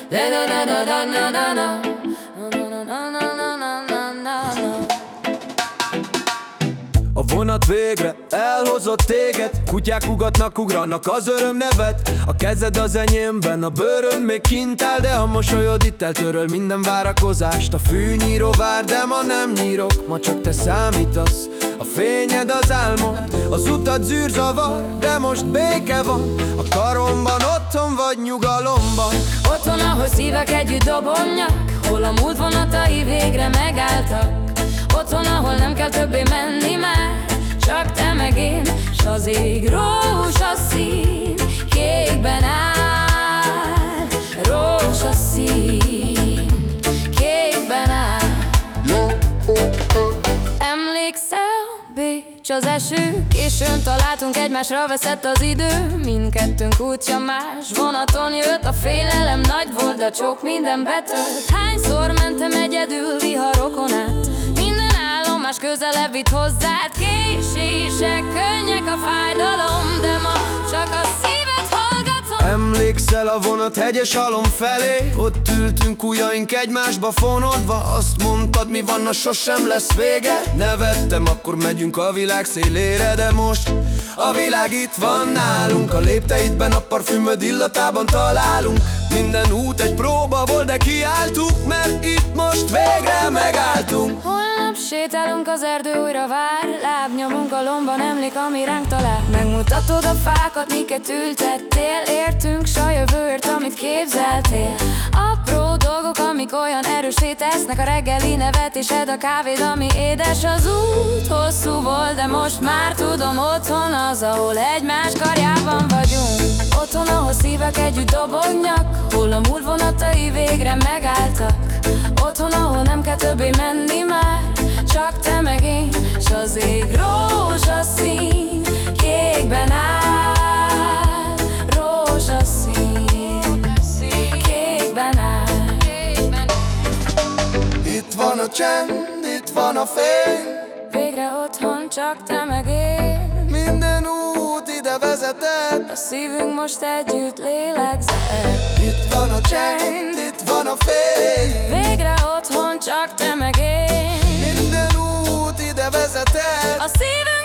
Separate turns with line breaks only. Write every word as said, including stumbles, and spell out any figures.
A vonat végre elhozott téged, kutyák ugatnak, ugranak az öröm nevet. A kezed az enyémben, a bőrön még kint áll, de a mosolyod itt eltöröl minden várakozást. A fűnyíró vár, de ma nem nyírok, ma csak te számítasz. A fényed az álmod, az utat zűrzavar, de most béke van. A karomban otthon vagy nyugalomban.
Otthon, ahol szívek együtt dobognak, hol a múlt vonatai végre megálltak. Otthon, ahol nem kell többé menni már, csak te meg én, s az ég rózsaszín, kékben áll. Rózsaszín, kékben áll. Emlékszel, Bécs, az eső, későn találtunk egymásra, veszett az idő. Mindkettőnk útja más, vonaton jött a félelem, nagy volt, a csók minden betölt. Hányszor mentem egyedül viharokon át, minden állomás közelebb vitt hozzád. Késések, könnyek a fájdalom, de ma csak a szívet hallgatom.
Emlékszel a vonat hegyes halom felé? Ott ültünk ujjaink egymásba fonódva. Azt mondtad, mi van, na sosem lesz vége. Nevettem, akkor megyünk a világ szélére, de most a világ itt van nálunk. A lépteidben, a parfümöd illatában találunk. Minden út egy próba volt, de kiálltuk, mert itt most végre megálltunk.
Holnap sétálunk, az erdő újra vár, lábnyomunk a lomban, emlék, ami ránk talál. Megmutatod a fákat, miket ültettél, értünk s a jövőért, amit képzeltél. Apró dolgok, amik olyan erőssé tesznek, a reggeli nevetésed, a kávéd, ami édes. Az út hosszú volt, de most már tudom, otthon az, ahol egymás karjában vagyunk. Otthon, ahol szívek együtt dobognak, hol a múlt vonatai végre megálltak. Otthon, ahol nem kell többé menni már, csak te meg én, s az ég rózsaszín, kékben áll. Rózsaszín, kékben áll.
Itt van a csend, itt van a fény,
Végre otthon, csak te meg én.
minden út ide vezetett.
A szívünk most együtt lélegzett.
Itt van a csend, itt van a fény,
Végre otthon, csak te meg én.
minden út ide vezetett.
A szívünk